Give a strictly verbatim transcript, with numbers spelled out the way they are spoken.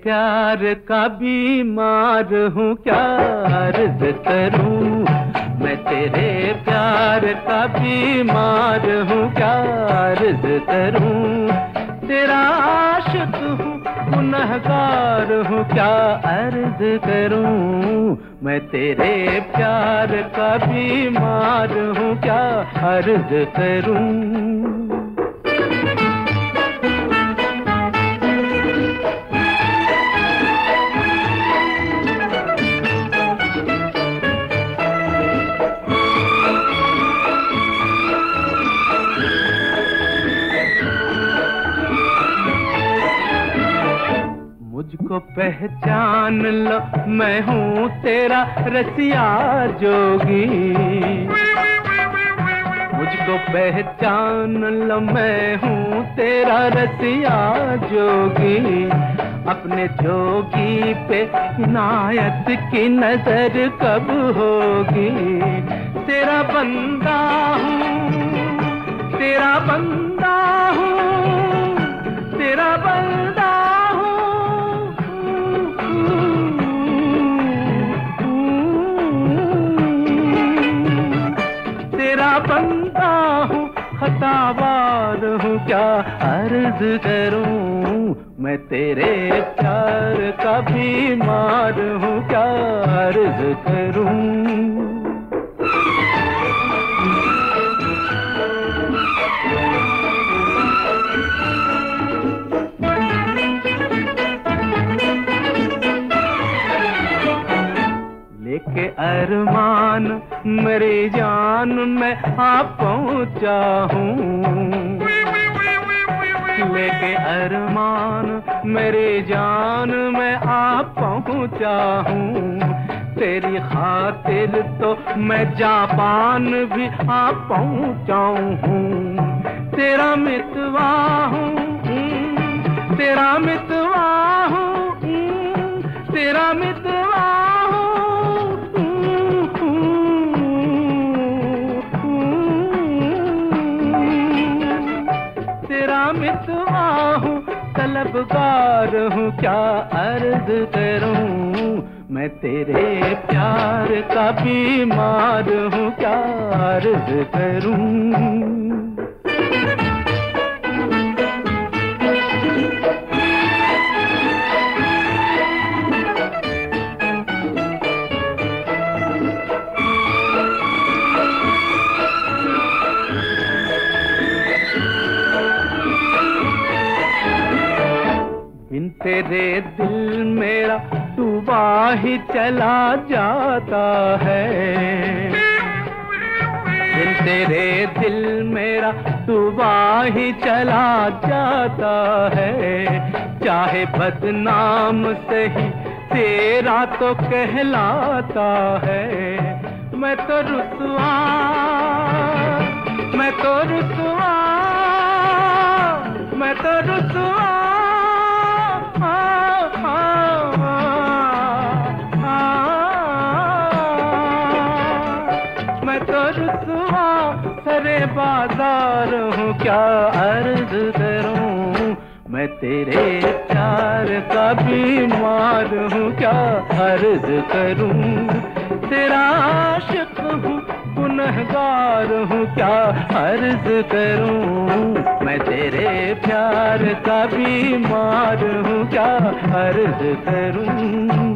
प्यार का बीमार हूँ, क्या अर्ज करूँ। मैं तेरे प्यार का बीमार हूँ, क्या अर्ज करूँ। तेरा आशिक हूँ, गुनहगार हूँ, क्या अर्ज करूँ। मैं तेरे प्यार का बीमार हूँ, क्या अर्ज करूँ। मुझको पहचान लो, मैं हूँ तेरा रसिया जोगी। मुझको पहचान लो, मैं हूँ तेरा रसिया जोगी। अपने जोगी पे इनायत की नजर कब होगी। तेरा बंदा हूँ, तेरा बंदा हूँ, तेरा बंदा बंदा हूँ, खतावार हूँ, क्या अर्ज करूँ। मैं तेरे प्यार का बीमार हूँ, क्या अर्ज करूँ। लेके अरमान मेरी जान मैं आ पहुँचा हूँ। लेके अरमान मेरी जान मैं आ पहुँचा हूँ। तेरी खातिर तो मैं जापान भी आ पहुँचा हूँ। तेरा मितवा हूँ, तेरा मितवा हूँ, तेरा मितवा मितवा हूँ, तलबगार हूँ, क्या अर्ज करूँ। मैं तेरे प्यार का बीमार हूँ, क्या अर्ज करूँ। बिन तेरे दिल मेरा डूबा ही चला जाता है। बिन तेरे दिल मेरा डूबा ही चला जाता है। चाहे बदनाम सही तेरा तो कहलाता है। मैं तो रुसवा, मैं तो रुसवा, मैं तो रुसवा, मैं तो रुसवा सरे बाजार हूँ, क्या अर्ज करूँ। मैं तेरे प्यार का बीमार हूँ, क्या अर्ज करूँ। तेरा आशिक हूँ, गुनहगार हूँ, क्या अर्ज करूँ। मैं तेरे प्यार का बीमार हूँ, क्या अर्ज करूँ।